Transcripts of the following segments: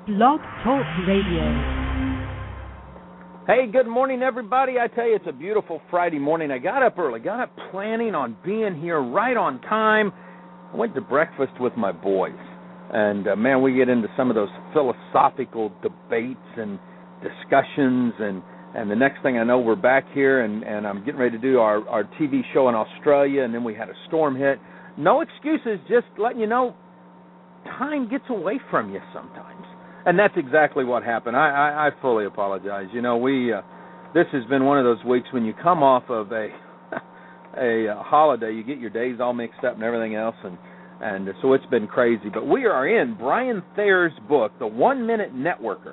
Blog Talk Radio. Hey, good morning, everybody. I tell you, it's a beautiful Friday morning. I got up early, got up planning on being here right on time. I went to breakfast with my boys, and, man, we get into some of those philosophical debates and discussions, and the next thing I know, we're back here, and I'm getting ready to do our TV show in Australia, and then we had a storm hit. No excuses, just letting you know, time gets away from you sometimes. And that's exactly what happened. I fully apologize. You know, this has been one of those weeks when you come off of a holiday, you get your days all mixed up and everything else, and so it's been crazy. But we are in Brian Thayer's book, The 1 Minute Networker,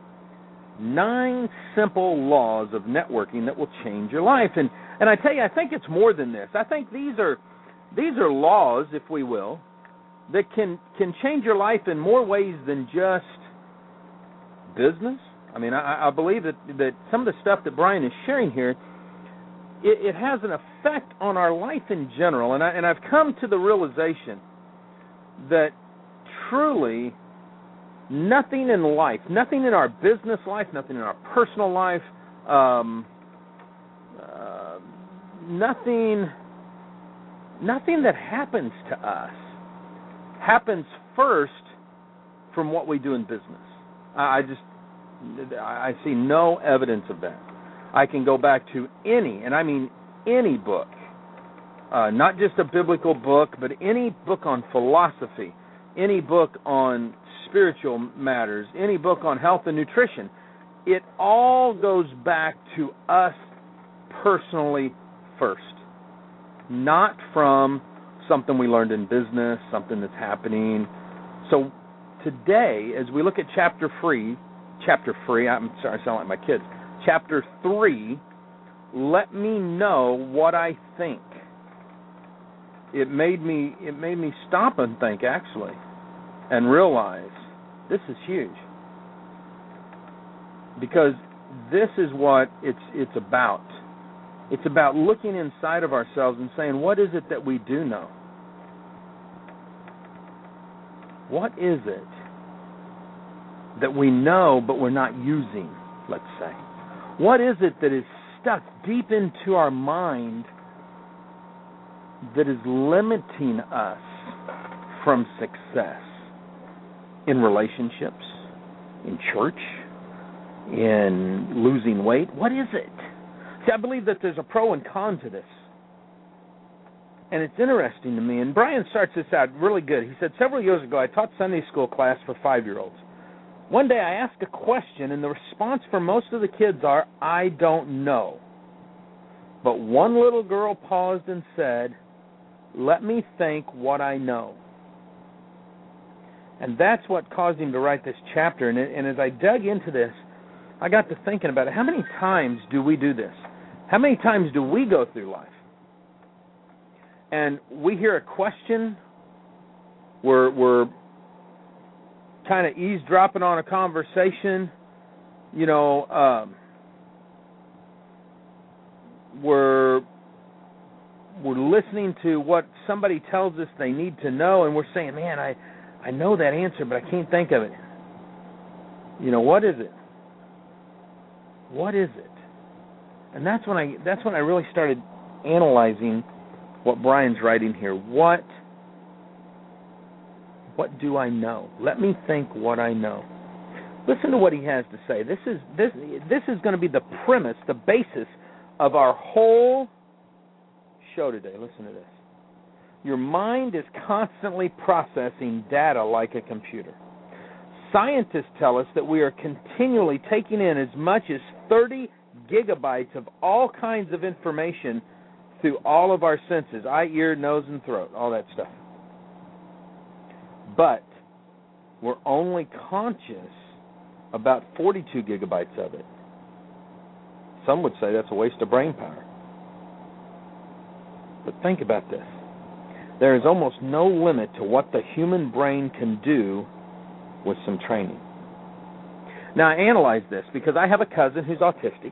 9 Simple Laws of Networking That Will Change Your Life. And I tell you, I think it's more than this. I think these are laws, if we will, that can change your life in more ways than just business. I mean, I believe that some of the stuff that Brian is sharing here, it has an effect on our life in general. And I've come to the realization that truly nothing in life, nothing in our business life, nothing in our personal life, nothing that happens to us happens first from what we do in business. I see no evidence of that. I can go back to any book, not just a biblical book, but any book on philosophy, any book on spiritual matters, any book on health and nutrition. It all goes back to us personally first, not from something we learned in business, something that's happening. So today, as we look at chapter 3, I'm sorry, I sound like my kids. Chapter 3, let me know what I think. It made me stop and think, actually, and realize this is huge. Because this is what it's about. It's about looking inside of ourselves and saying, what is it that we do know? What is it that we know but we're not using, let's say? What is it that is stuck deep into our mind that is limiting us from success in relationships, in church, in losing weight? What is it? See, I believe that there's a pro and con to this. And it's interesting to me. And Brian starts this out really good. He said, several years ago, I taught Sunday school class for 5-year-olds. One day I asked a question, and the response for most of the kids are, I don't know. But one little girl paused and said, let me think what I know. And that's what caused him to write this chapter. And as I dug into this, I got to thinking about it. How many times do we do this? How many times do we go through life? And we hear a question, we're kind of eavesdropping on a conversation, you know, we're listening to what somebody tells us they need to know, and we're saying, man, I know that answer, but I can't think of it. You know, what is it? What is it? And that's when I really started analyzing what Brian's writing here. What do I know? Let me think what I know. Listen to what he has to say. This is going to be the premise, the basis of our whole show today. Listen to this. Your mind is constantly processing data like a computer. Scientists tell us that we are continually taking in as much as 30 gigabytes of all kinds of information through all of our senses, eye, ear, nose, and throat, all that stuff. But we're only conscious about 42 gigabytes of it. Some would say that's a waste of brain power. But think about this. There is almost no limit to what the human brain can do with some training. Now, I analyze this because I have a cousin who's autistic.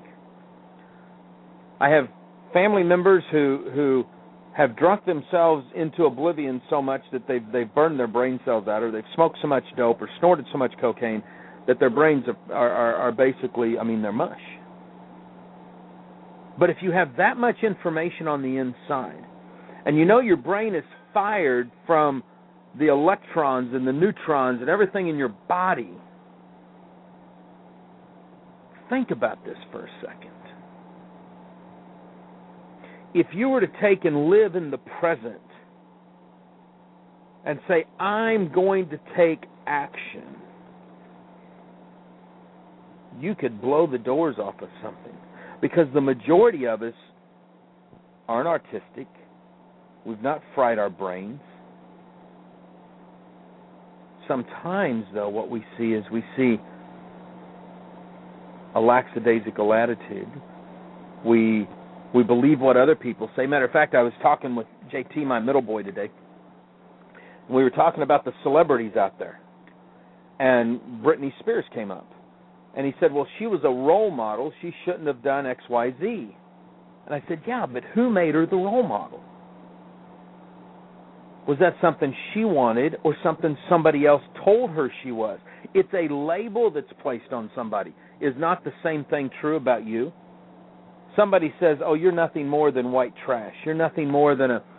I have family members who have drunk themselves into oblivion so much that they've burned their brain cells out, or they've smoked so much dope or snorted so much cocaine that their brains are basically, they're mush. But if you have that much information on the inside, and you know your brain is fired from the electrons and the neutrons and everything in your body, think about this for a second. If you were to take and live in the present and say, I'm going to take action, you could blow the doors off of something. Because the majority of us aren't artistic. We've not fried our brains. Sometimes, though, what we see is we see a lackadaisical attitude. We believe what other people say. Matter of fact, I was talking with JT, my middle boy, today. And we were talking about the celebrities out there. And Britney Spears came up. And he said, well, she was a role model. She shouldn't have done X, Y, Z. And I said, yeah, but who made her the role model? Was that something she wanted or something somebody else told her she was? It's a label that's placed on somebody. Is not the same thing true about you? Somebody says, "Oh, you're nothing more than white trash. You're nothing more than a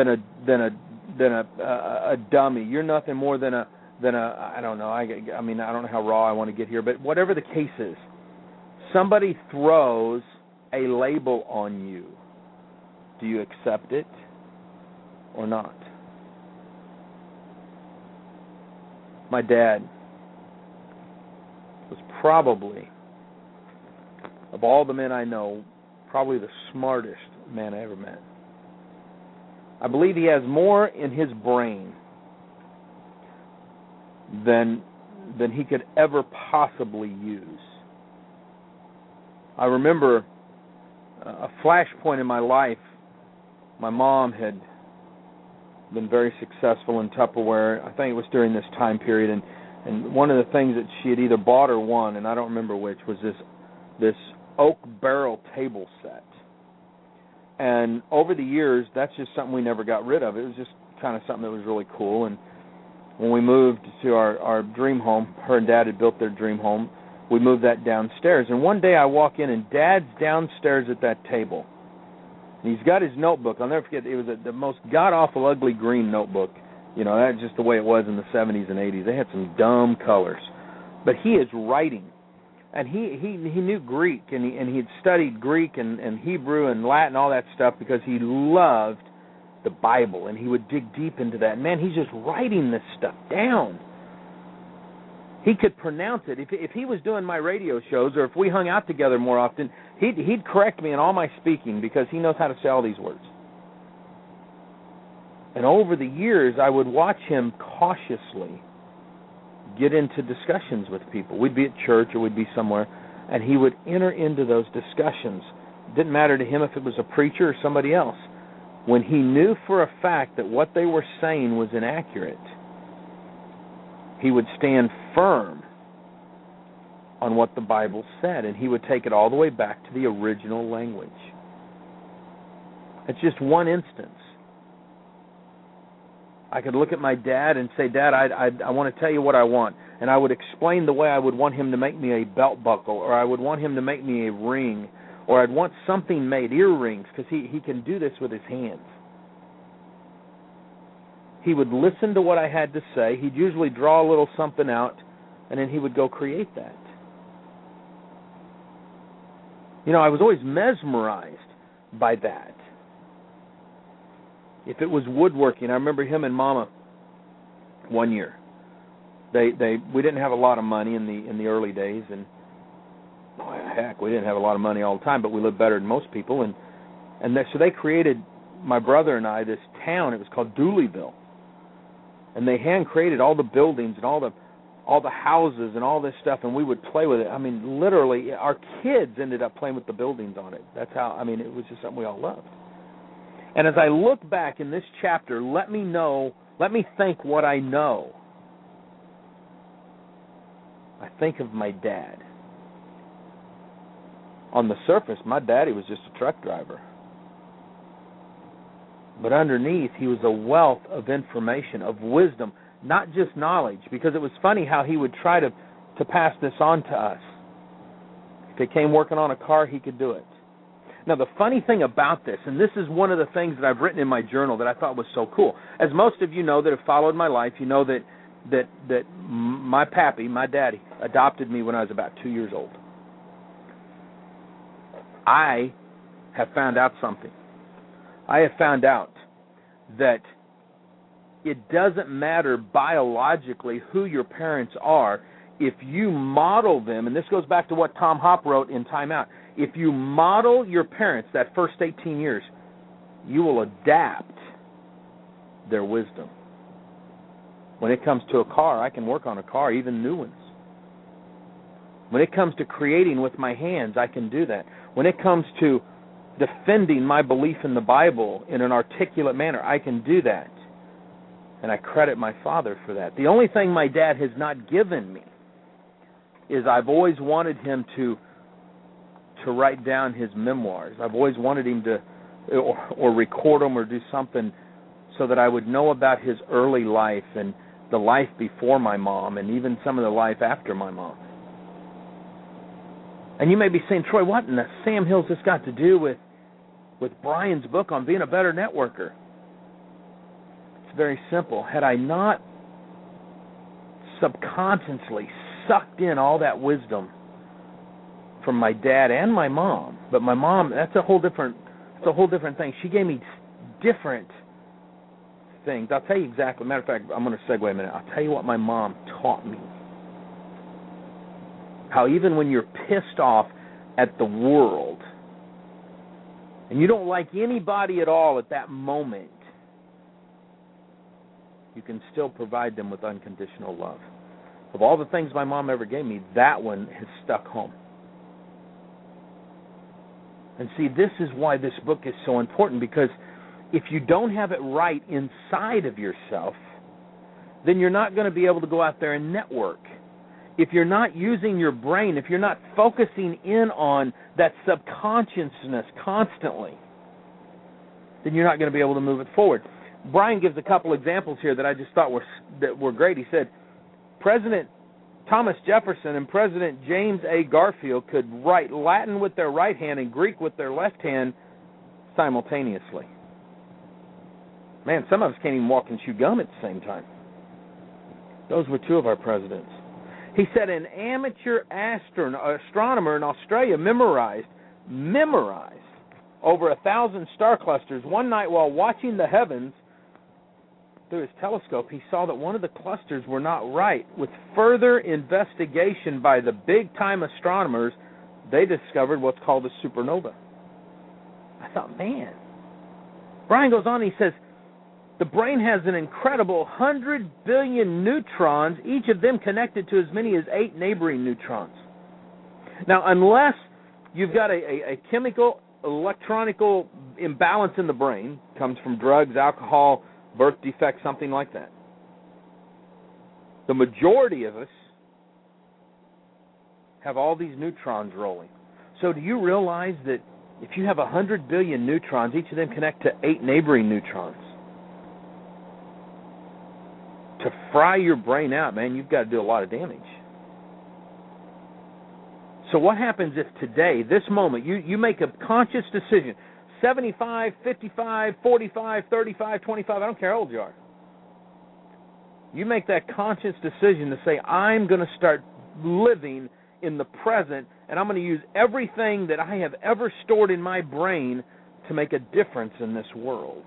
dummy. You're nothing more than a I don't know. I don't know how raw I want to get here, but whatever the case is, somebody throws a label on you. Do you accept it or not? My dad was probably, of all the men I know, probably the smartest man I ever met. I believe he has more in his brain than he could ever possibly use. I remember a flashpoint in my life. My mom had been very successful in Tupperware. I think it was during this time period, and one of the things that she had either bought or won, and I don't remember which, was this oak barrel table set. And over the years, that's just something we never got rid of. It was just kind of something that was really cool. And when we moved to our dream home, her and Dad had built their dream home, we moved that downstairs. And one day I walk in, and Dad's downstairs at that table. And he's got his notebook. I'll never forget, it was the most god-awful, ugly green notebook. You know, that's just the way it was in the 70s and 80s. They had some dumb colors. But he is writing. And he knew Greek, and he had studied Greek and Hebrew and Latin, all that stuff, because he loved the Bible, and he would dig deep into that. Man, he's just writing this stuff down. He could pronounce it. If he was doing my radio shows, or if we hung out together more often, he'd correct me in all my speaking, because he knows how to say all these words. And over the years, I would watch him cautiously get into discussions with people. We'd be at church or we'd be somewhere, and he would enter into those discussions. It didn't matter to him if it was a preacher or somebody else. When he knew for a fact that what they were saying was inaccurate, he would stand firm on what the Bible said, and he would take it all the way back to the original language. It's just one instance. I could look at my dad and say, Dad, I want to tell you what I want. And I would explain the way I would want him to make me a belt buckle, or I would want him to make me a ring, or I'd want something made, earrings, because he can do this with his hands. He would listen to what I had to say. He'd usually draw a little something out, and then he would go create that. You know, I was always mesmerized by that. If it was woodworking, I remember him and Mama one year. We didn't have a lot of money in the early days, and heck, we didn't have a lot of money all the time, but we lived better than most people, so they created, my brother and I, this town. It was called Dooleyville, and they hand created all the buildings and all the houses and all this stuff, and we would play with it. I mean, literally, our kids ended up playing with the buildings on it. That's how. I mean, it was just something we all loved. And as I look back in this chapter, let me think what I know. I think of my dad. On the surface, my daddy was just a truck driver. But underneath, he was a wealth of information, of wisdom, not just knowledge. Because it was funny how he would try to to pass this on to us. If it came working on a car, he could do it. Now, the funny thing about this, and this is one of the things that I've written in my journal that I thought was so cool. As most of you know that have followed my life, you know that my pappy, my daddy, adopted me when I was about 2 years old. I have found out something. I have found out that it doesn't matter biologically who your parents are. If you model them, and this goes back to what Tom Hopp wrote in Time Out, if you model your parents that first 18 years, you will adapt their wisdom. When it comes to a car, I can work on a car, even new ones. When it comes to creating with my hands, I can do that. When it comes to defending my belief in the Bible in an articulate manner, I can do that. And I credit my father for that. The only thing my dad has not given me is I've always wanted him to write down his memoirs. I've always wanted him to or record them or do something so that I would know about his early life and the life before my mom and even some of the life after my mom. And you may be saying, Troy, what in the Sam Hill's this got to do with Brian's book on being a better networker? It's very simple. Had I not subconsciously sucked in all that wisdom from my dad and my mom, but my mom, that's a whole different thing. She gave me different things. I'll tell you exactly. Matter of fact, I'm going to segue a minute. I'll tell you what my mom taught me. How even when you're pissed off at the world and you don't like anybody at all at that moment, you can still provide them with unconditional love. Of all the things my mom ever gave me, that one has stuck home. And see, this is why this book is so important, because if you don't have it right inside of yourself, then you're not going to be able to go out there and network. If you're not using your brain, if you're not focusing in on that subconsciousness constantly, then you're not going to be able to move it forward. Brian gives a couple examples here that I just thought were great. He said, President Thomas Jefferson and President James A. Garfield could write Latin with their right hand and Greek with their left hand simultaneously. Man, some of us can't even walk and chew gum at the same time. Those were two of our presidents. He said an amateur astronomer in Australia memorized over 1,000 star clusters. One night while watching the heavens through his telescope, he saw that one of the clusters were not right. With further investigation by the big-time astronomers, they discovered what's called a supernova. I thought, man. Brian goes on, he says, the brain has an incredible 100 billion neutrons, each of them connected to as many as 8 neighboring neutrons. Now, unless you've got a chemical, electronical imbalance in the brain, comes from drugs, alcohol, birth defects, something like that, the majority of us have all these neutrons rolling. So do you realize that if you have 100 billion neutrons, each of them connect to 8 neighboring neutrons? To fry your brain out, man, you've got to do a lot of damage. So what happens if today, this moment, you make a conscious decision, 75, 55, 45, 35, 25, I don't care how old you are. You make that conscious decision to say, I'm going to start living in the present, and I'm going to use everything that I have ever stored in my brain to make a difference in this world.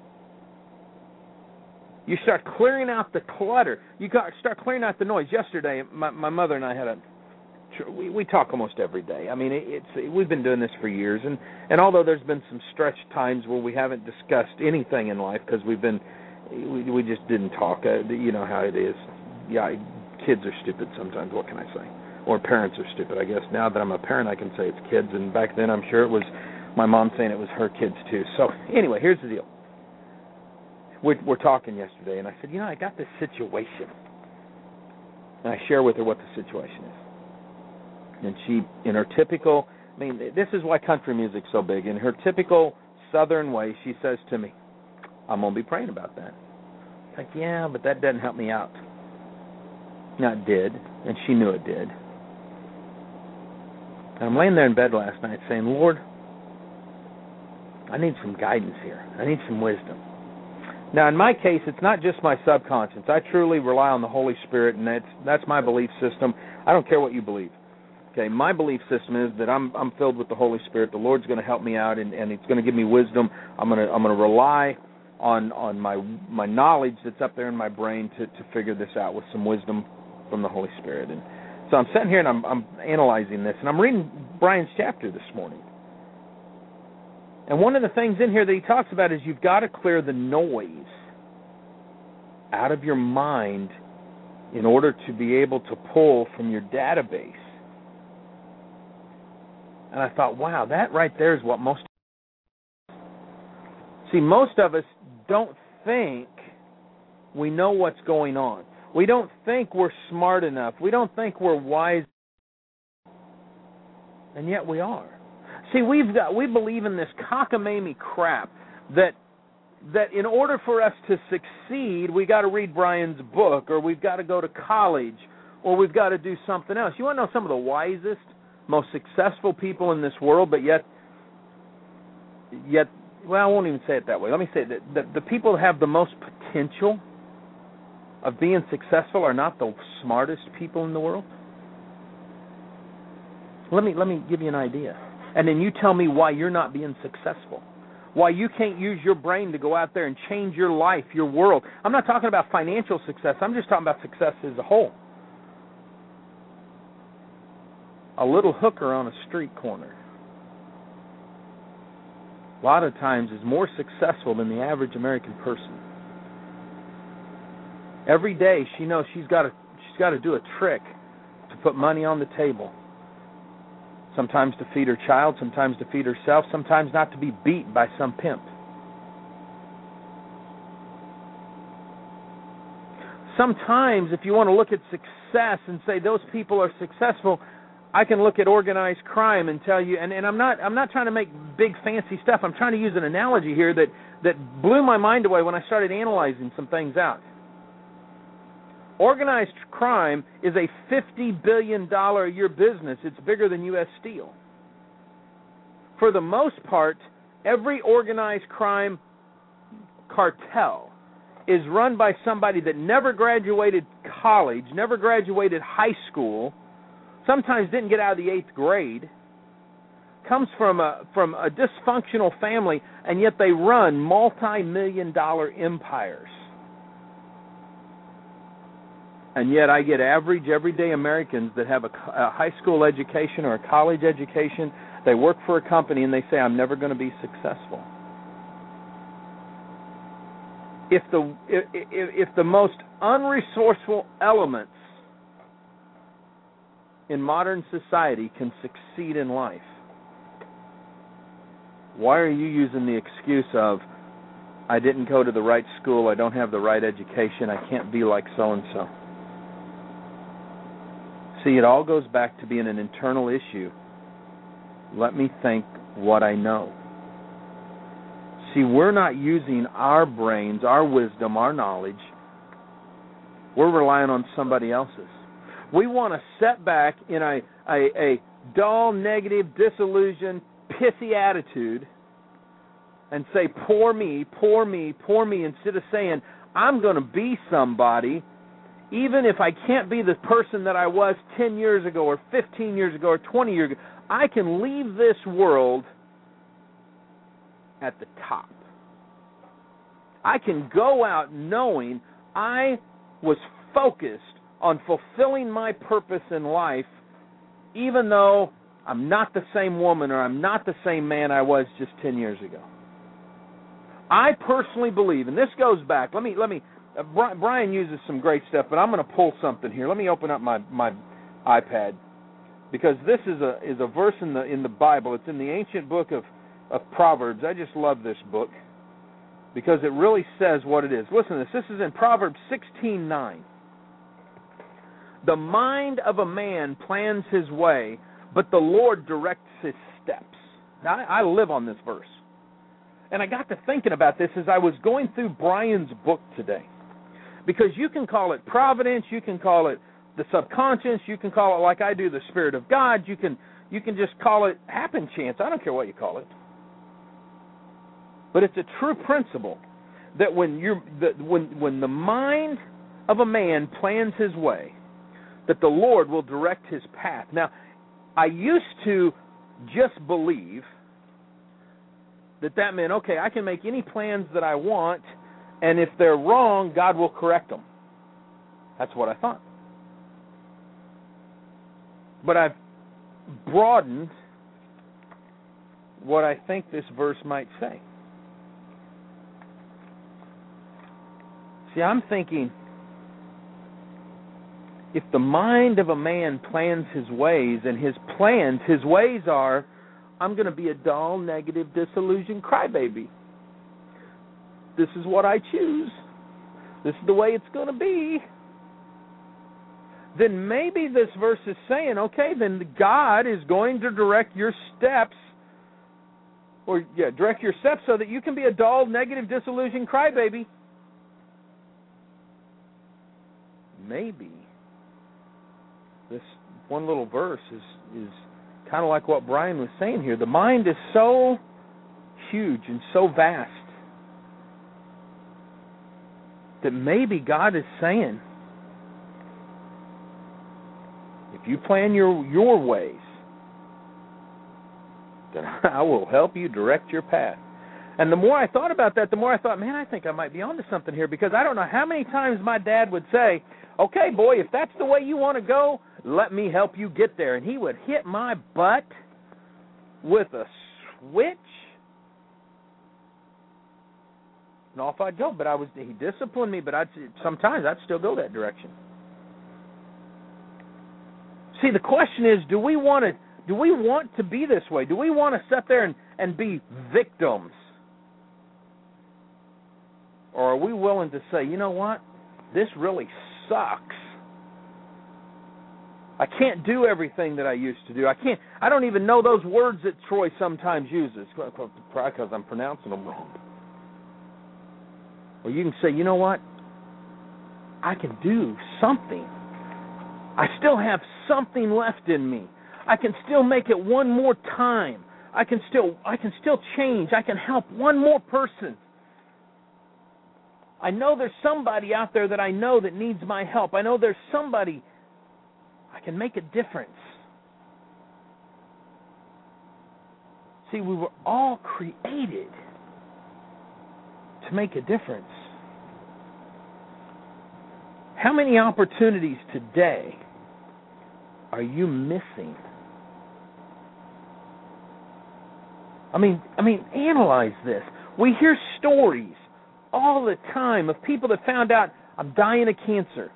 You start clearing out the clutter. You start clearing out the noise. Yesterday, my mother and I had we talk almost every day. I mean, we've been doing this for years, and although there's been some stretched times where we haven't discussed anything in life because we just didn't talk. You know how it is. Yeah, kids are stupid sometimes. What can I say? Or parents are stupid, I guess. Now that I'm a parent, I can say it's kids, and back then I'm sure it was my mom saying it was her kids too. So anyway, here's the deal. We're talking yesterday, and I said, I got this situation. And I share with her what the situation is. And she, in her typical, this is why country music's so big. In her typical Southern way, she says to me, I'm going to be praying about that. Like, yeah, but that doesn't help me out. Not did, and she knew it did. And I'm laying there in bed last night saying, Lord, I need some guidance here. I need some wisdom. Now, in my case, it's not just my subconscious. I truly rely on the Holy Spirit, and that's my belief system. I don't care what you believe. Okay, my belief system is that I'm filled with the Holy Spirit. The Lord's going to help me out, and He's going to give me wisdom. I'm going to rely on my knowledge that's up there in my brain to figure this out with some wisdom from the Holy Spirit. And so I'm sitting here and I'm analyzing this, and I'm reading Brian's chapter this morning. And one of the things in here that he talks about is you've got to clear the noise out of your mind in order to be able to pull from your database. And I thought, wow, that right there is what most of us don't think we know what's going on. We don't think we're smart enough. We don't think we're wise. And yet we are. See, we believe in this cockamamie crap that in order for us to succeed, we got to read Brian's book, or we've got to go to college, or we've got to do something else. You want to know some of the wisest, most successful people in this world, but yet, well, I won't even say it that way. Let me say that the people that have the most potential of being successful are not the smartest people in the world. Let me give you an idea. And then you tell me why you're not being successful. Why you can't use your brain to go out there and change your life, your world. I'm not talking about financial success. I'm just talking about success as a whole. A little hooker on a street corner, a lot of times, is more successful than the average American person. Every day she knows she's got to do a trick to put money on the table. Sometimes to feed her child, sometimes to feed herself, sometimes not to be beat by some pimp. Sometimes, if you want to look at success and say those people are successful, I can look at organized crime and tell you, and I'm not trying to make big fancy stuff. I'm trying to use an analogy here that blew my mind away when I started analyzing some things out. Organized crime is a $50 billion a year business. It's bigger than U.S. Steel. For the most part, every organized crime cartel is run by somebody that never graduated college, never graduated high school, sometimes didn't get out of the 8th grade, comes from a dysfunctional family, and yet they run multi-million-dollar empires. And yet I get average, everyday Americans that have a high school education or a college education. They work for a company and they say, I'm never going to be successful. If the most unresourceful elements in modern society can succeed in life, why are you using the excuse of, I didn't go to the right school, I don't have the right education, I can't be like so-and-so? See, it all goes back to being an internal issue. Let me think what I know. See, we're not using our brains, our wisdom, our knowledge. We're relying on somebody else's. We want to set back in a dull, negative, disillusioned, pissy attitude and say, poor me, poor me, poor me, instead of saying, I'm going to be somebody. Even if I can't be the person that I was 10 years ago or 15 years ago or 20 years ago, I can leave this world at the top. I can go out knowing I was focused on fulfilling my purpose in life, even though I'm not the same woman or I'm not the same man I was just 10 years ago. I personally believe, and this goes back, Brian uses some great stuff, but I'm going to pull something here. Let me open up my iPad, because this is a verse in the Bible. It's in the ancient book of Proverbs. I just love this book because it really says what it is. Listen to this. This is in Proverbs 16:9. The mind of a man plans his way, but the Lord directs his steps. Now, I live on this verse. And I got to thinking about this as I was going through Brian's book today. Because you can call it providence, you can call it the subconscious. You can call it, like I do, the Spirit of God. You can just call it happen chance. I don't care what you call it. But it's a true principle that when the mind of a man plans his way, that the Lord will direct his path. Now, I used to just believe that meant, okay, I can make any plans that I want, and if they're wrong, God will correct them. That's what I thought. But I've broadened what I think this verse might say. See, I'm thinking, if the mind of a man plans his ways, and his ways are, I'm going to be a dull, negative, disillusioned crybaby. This is what I choose. This is the way it's going to be. Then maybe this verse is saying, okay, then God is going to direct your steps, direct your steps so that you can be a dull, negative, disillusioned crybaby. Maybe this one little verse is kind of like what Brian was saying here. The mind is so huge and so vast that maybe God is saying, if you plan your ways, then I will help you direct your path. And the more I thought about that, the more I thought, man, I think I might be onto something here, because I don't know how many times my dad would say, okay, boy, if that's the way you want to go, let me help you get there. And he would hit my butt with a switch, and off I'd go. But he disciplined me, but sometimes I'd still go that direction. See, the question is, do we want to be this way? Do we want to sit there and be victims? Or are we willing to say, you know what? This really sucks. I can't do everything that I used to do. I don't even know those words that Troy sometimes uses, probably because I'm pronouncing them wrong. Or you can say, you know what? I can do something. I still have something left in me. I can still make it one more time. I can still change. I can help one more person. I know there's somebody out there that I know that needs my help. I know there's somebody I can make a difference. See, we were all created to make a difference. How many opportunities today are you missing? I mean, analyze this. We hear stories all the time of people that found out, I'm dying of cancer.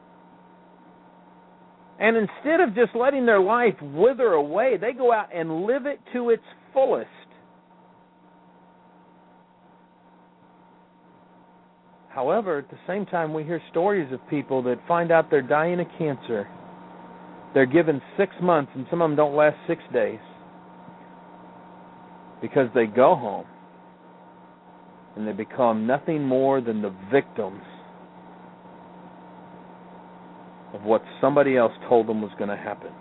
And instead of just letting their life wither away, they go out and live it to its fullest. However, at the same time, we hear stories of people that find out they're dying of cancer. They're given 6 months, and some of them don't last 6 days, because they go home and they become nothing more than the victims of what somebody else told them was going to happen.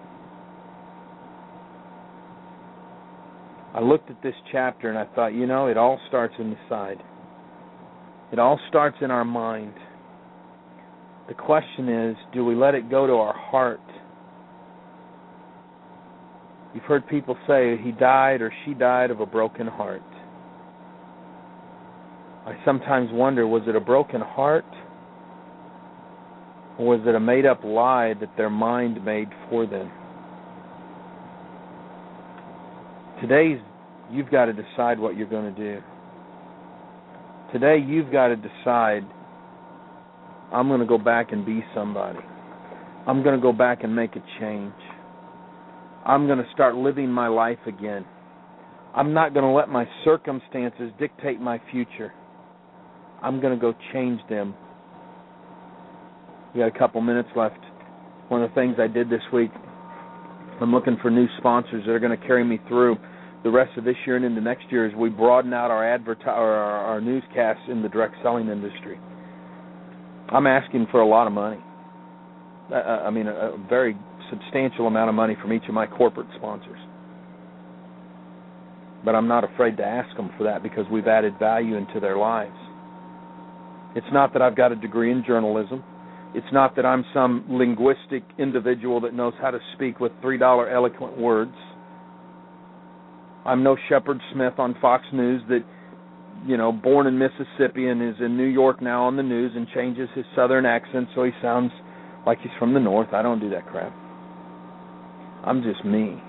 I looked at this chapter and I thought, it all starts in the side. It all starts in our mind. The question is, do we let it go to our heart? You've heard people say he died or she died of a broken heart. I sometimes wonder, was it a broken heart? Or was it a made-up lie that their mind made for them? Today, you've got to decide what you're going to do. Today, you've got to decide, I'm going to go back and be somebody. I'm going to go back and make a change. I'm going to start living my life again. I'm not going to let my circumstances dictate my future. I'm going to go change them. We got a couple minutes left. One of the things I did this week, I'm looking for new sponsors that are going to carry me through the rest of this year and into next year as we broaden out our newscasts in the direct selling industry. I'm asking for a lot of money. A very substantial amount of money from each of my corporate sponsors. But I'm not afraid to ask them for that because we've added value into their lives. It's not that I've got a degree in journalism. It's not that I'm some linguistic individual that knows how to speak with $3 eloquent words. I'm no Shepard Smith on Fox News that, born in Mississippi and is in New York now on the news and changes his southern accent so he sounds like he's from the north. I don't do that crap. I'm just me.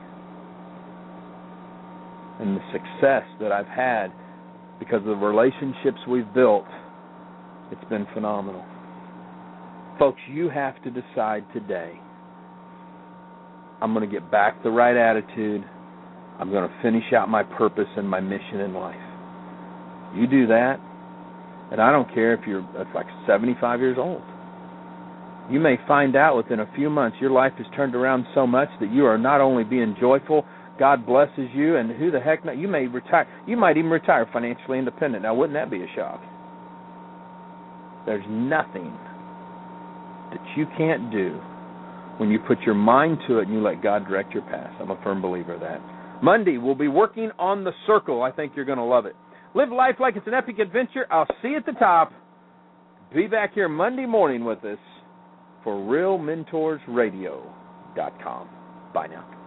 And the success that I've had because of the relationships we've built, it's been phenomenal. Folks, you have to decide today, I'm going to get back the right attitude. I'm going to finish out my purpose and my mission in life. You do that, and I don't care if you're like 75 years old. You may find out within a few months your life has turned around so much that you are not only being joyful, God blesses you, and who the heck not, you may retire. You might even retire financially independent. Now, wouldn't that be a shock? There's nothing that you can't do when you put your mind to it and you let God direct your path. I'm a firm believer of that. Monday, we'll be working on the circle. I think you're going to love it. Live life like it's an epic adventure. I'll see you at the top. Be back here Monday morning with us for RealMentorsRadio.com. Bye now.